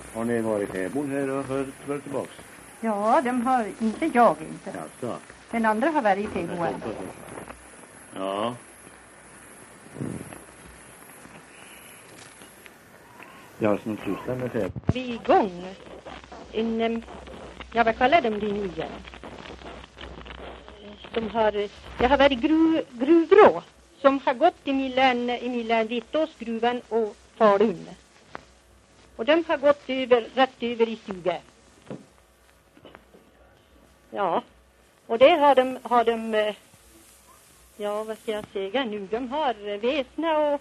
Har ni varit häbon här och hört tillbaks? Ja, de har inte jag inte. Jaså? Den andra har varit i Feboen. Ja. Jag som sysslar med det. Vi är igång. Vad kallar de det nu igen? Det har varit gruvrå som har gått i Milän Vittåsgruvan och Falun. Och de har gått rätt över i Suga. Ja, och det har de ja, vad ska jag säga nu? De har väsna och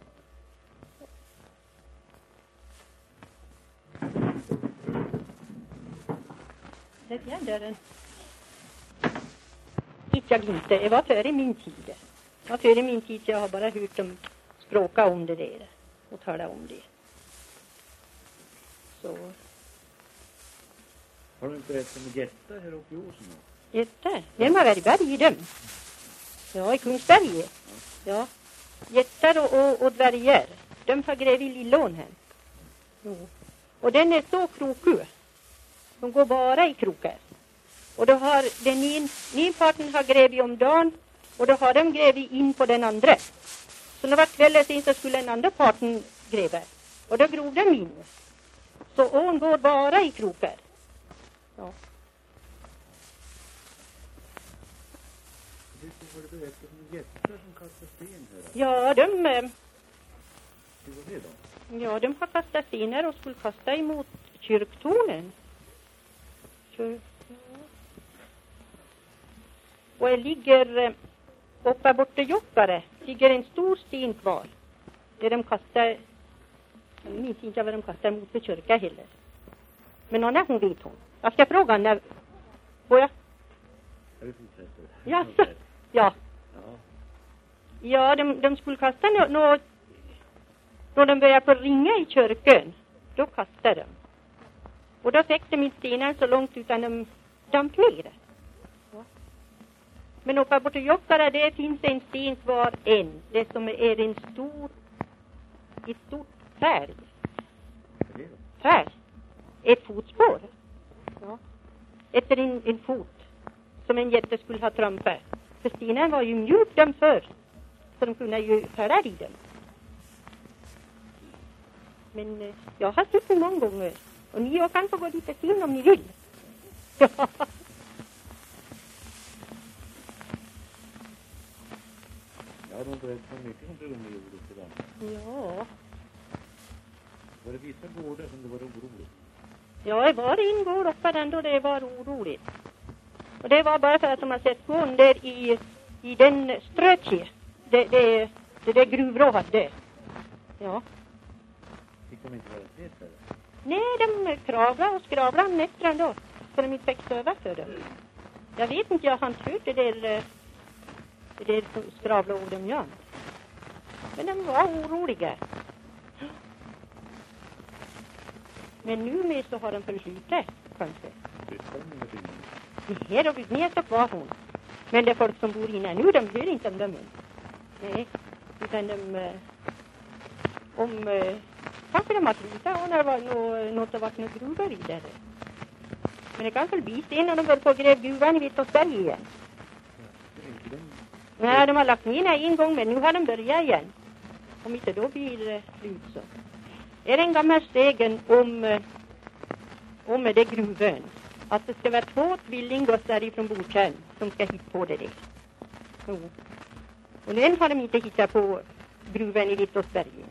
det är den. Jag inte. Det var före min tid. Det var före min tid, så jag har bara hört dem språka om det där och tala om det. Så. Har du inte berättat om Jätta här uppe i Åsen? Jätta? Vem har varit berg i dem? Ja, i Kungsberg. Ja. Jättar och dvärgar. De har grävt i Lillån här. Jo. Och den är så krokig. De går bara i krokar. Och då har den ena parten har grävt om dagen. Och då har de grävt in på den andra. Så när det var kvällen sen så skulle den andra parten gräva. Och då grov de in. Så ån går bara i krokar. Ja. Har du berättat om jättar som kastar sten här? Ja, Hur var det då? Ja, de har kastat stenar och skulle kasta emot kyrktornen. Och det ligger uppe borta Jokkare ligger en stor sten kvar. Där de kastar, jag minns inte vad de kastar mot för kyrka heller. Men någon hon vet hon. Jag ska fråga henne. Får jag? Vi fortsätter. Ja, ja. Ja, de skulle kasta något. När de började på ringa i kyrkan, då kastade de. Och då fick de inte stenar så långt utan de damp ner. Ja. Men uppe borta Jokkare, det finns en sten kvar än. Det som är ett stort färg. Färg. Ett fotspår. Ja. Efter en fot. Som en jätte skulle ha trampat. För stenen var ju mjuk dem förr. Så de kunde ju föra i dem. Men jag har sett den många gånger. Och ni kan få gå dit och se om ni vill. Ja. Ja, de berättar mycket om det de gjorde till dem. Ja. Var det vissa gårdar som det var oroligt? Ja, det var en gård uppe den då det var oroligt. Och det var bara för att de har sett gården där i den strötje. Det där gruvrå hade. Ja. Fick de inte vara sett eller? Nej, de kravlade och skravlade nästan ändå. Så de inte fick stöva för dem. Jag vet inte, jag har inte hört det där skravlade och de gör. Men de var oroliga. Men nu med så har de förskjutit, kanske. Nej, då blir mer så kvar hon. Men det är folk som bor inne nu, de hör inte om dem. Nej, utan kanske de har slutat och när det var något har varit något gruvor i där. Men det kan väl bli sen när de börjar på gräv gruvan i Vittåsberg igen. Nej, de har lagt ner en gång, men nu har de börjat igen. Om inte då blir det slut så. Det är en gammal sägen om det gruvan. Att det ska vara 2 tvillinggossar ifrån Botjärn som ska hitta på det där. Jo. Och den har de inte hittat på gruvan i Vittåsberg.